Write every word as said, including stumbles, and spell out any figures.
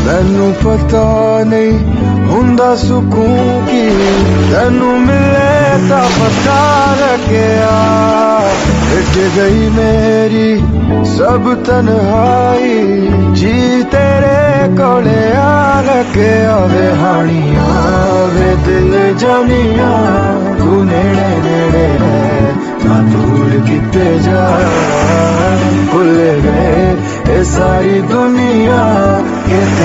मैनू पता नहीं हुंदा सुकून की तैनू मिले ता पता लग्या। मिट गई मेरी सब तन्हाई जी तेरे कोले आ लग्या। वे हानिया वे दिल जानिया तू नेड़े नेड़े है ना दूर किते जा। भुल गए ये सारी दुनिया के